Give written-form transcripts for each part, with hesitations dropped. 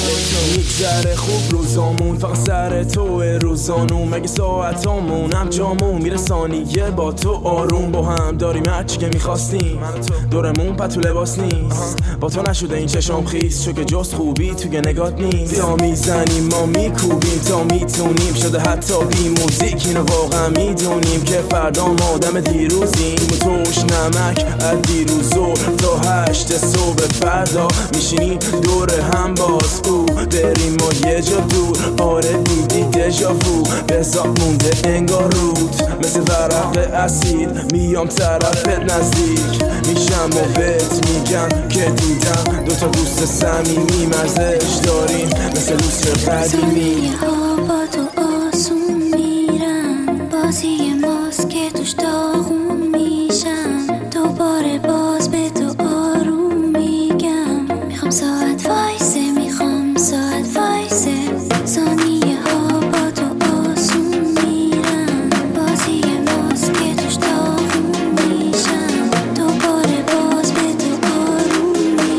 میگذره خوب روزامون، فقط سر توه روزانون. مگه ساعتامون هم جامون میره ثانیه با تو آروم. با هم داریم هرچی که میخواستیم، دورمون پتو لباس نیست. با تو نشده این چشام خیس، چون که جست خوبی توی نگات نیست. یا میزنیم ما میکوبیم تا میتونیم، شده حتی بی موزیک اینو واقعا میدونیم که فردا ما آدم دیروزیم. توش نمک از دیروزو تا 8 صبح فردا میشینیم دور هم باز او بریم ما یه جا دور. آره دیدی دژاوو بزاق مونده انگار رود، مثل ورق اسید میام طرفت نزدیک میشم و بهت میگم که دیدم دوتا دوست صمیمی مرزش داریم مثل لوستر قدیمی. ها با تو آسون میرن، بازی ماست که توش داغون میشم. دوباره باز به تو آروم میگم، میخوام ساعت وایسه، میخوام ساعت وایسه. ثانیه ها با تو آسون میرن، بازی ماست که توش داغون میشم. دوباره باز به تو آروم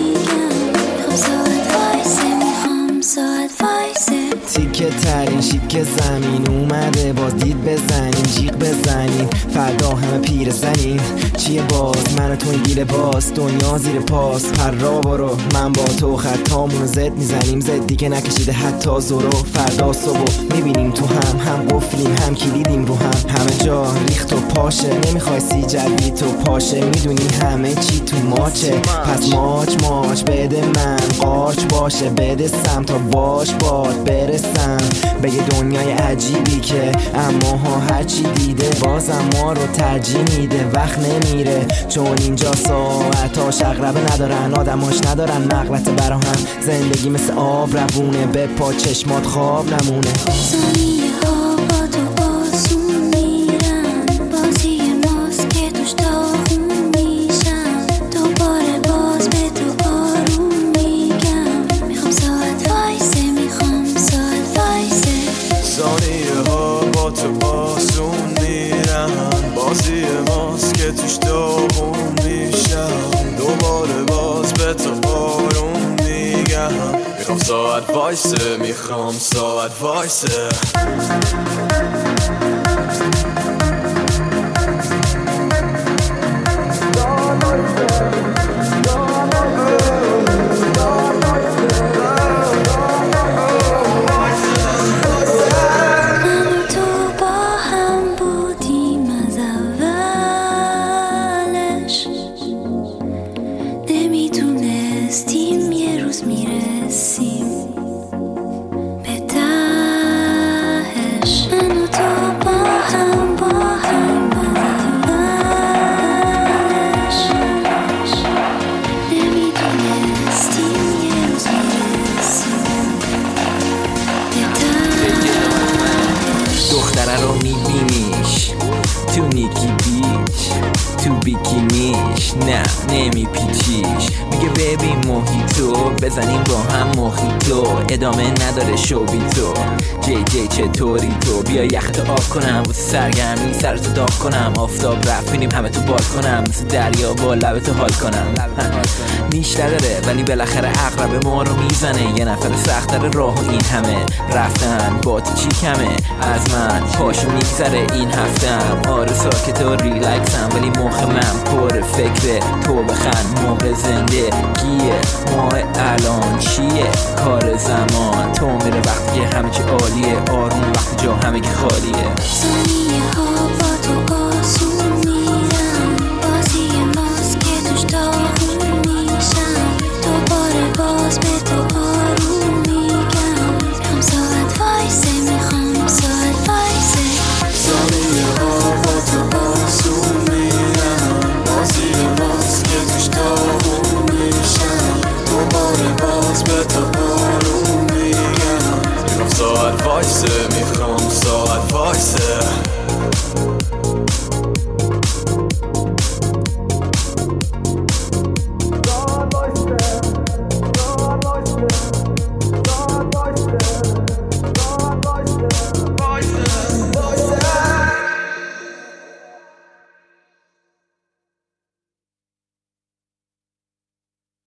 میگم، میخوام ساعت وایسه، میخوام ساعت وایسه. تیکه ترین شیک زمین اومده، باز دید بزنیم جیغ بزنیم فردا همه پیر زنیم. چیه باز من و تو این گیره باز، دنیا زیر پاس. هر را برو من با تو خطامونو زد میزنیم، زدی که نکشیده حتی زورو. فردا صبح میبینیم تو هم قفلیم هم کلیدیم رو همه جا ریخت و پاشه. نمیخوای سی جدی تو پاشه، میدونی همه چی تو ماچه. پس ماچ بده من قاچ باشه، بده سم تا باش باد برسم به یه دنیای عجیبی که اما ها هرچی دیده بازم ما رو ترجیح میده. وقت نمیره چون اینجا ساعتاش اغربه ندارن، آدماش ندارن نقلت برا هم. زندگی مثل آب روونه، به پا چشمات خواب نمونه. ثانیه ها با تو آسون میرن، بازی ماست که توش داغون میشم. دوباره باز به تو آروم میگم، میخوام ساعت وایسه، میخوام ساعت وایسه. ثانیه ها با تو آسون میرن، بازی ماست که توش داغون میشم. دوباره باز به تو آروم میگم، میخوام ساعت وایسه، میخوام ساعت وایسه. نمیتونستیم یه روز میرسیم به تهش. من و تو با هم اولش نمیتونستیم یه روز میرسیم به تهش. دختره رو میبینیش تو نیکی بیچ، تو بیکینیش نه نمیپیچیش. میگه ببین موهیتو بزنیم با هم موهیتو، ادامه نداره شو بی تو. جی چطوری تو؟ بیا یخت آب کنم واسه سرگرمی، سرتو داغ کنم. آفتاب رفت بینیم همه تو بال کنم، مثل دریا با لبتو حال کنم. نیش نداره ولی بالاخره عقرب ما رو میزنه. یه نفر سخت‌تر راه و این همه رفتن با تو چی کمه از من پاشو میگذره این هفتم. آره ساکت و ریلکسم ولی مخ من پر فکره تو بخند موقع زنده گیه. ماه الان چیه کار زمان تو میره وقتی که همه چی عالیه، آروم وقتی جا همه که خالیه. ثانیه ها